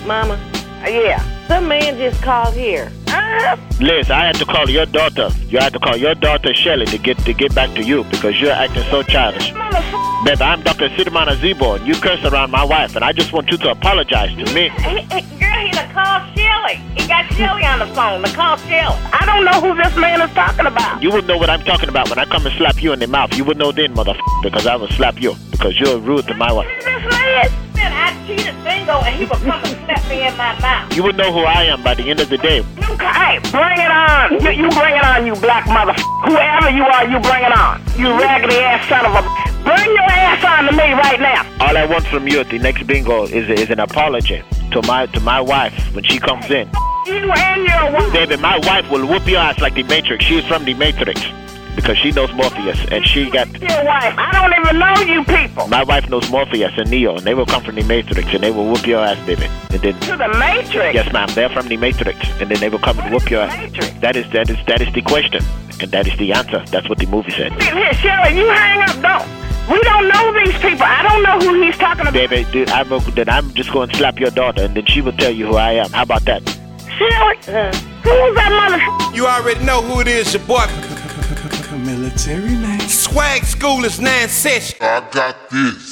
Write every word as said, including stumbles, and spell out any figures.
Mama? Uh, yeah. Some man just called here. Uh, Liz, I had to call your daughter. You had to call your daughter Shelly to get to get back to you because you're acting so childish. motherfucker. Babe, I'm Doctor Sidman Azibo, and you curse around my wife, and I just want you to apologize to me. He, he, girl, he done called Shelly. He got Shelly on the phone. To call Shelly. I don't know who this man is talking about. You would know what I'm talking about when I come and slap you in the mouth. You would know then, motherfucker, because I will slap you because you're rude to my wife. This man, man, I cheated Bingo, and he would come and slap me in my mouth. You would know who I am by the end of the day. You, hey, bring it on. You, you bring it on, you black motherfucker. Whoever you are, you bring it on. You raggedy ass son of a. Bring your ass on to me right now. All I want from you at the next bingo is is an apology to my to my wife when she comes in. You and your wife. Baby, my wife will whoop your ass like the Matrix. She's from the Matrix because she knows Morpheus, and she got. Your wife. I don't even know you people. My wife knows Morpheus and Neo, and they will come from the Matrix, and they will whoop your ass, baby. And then. To the Matrix. Yes, ma'am. They're from the Matrix, and then they will come and whoop your ass. Matrix? That is that is that is the question, and that is the answer. That's what the movie said. Here, Shelly, you hang up, don't. We don't know these people. I don't know who he's talking about. Baby, dude, I'm, then I'm just going to slap your daughter, and then she will tell you who I am. How about that? Shelly, uh, who's that motherfucker? You already know who it is, your boy. Military man. Swag School is nine session. I got this.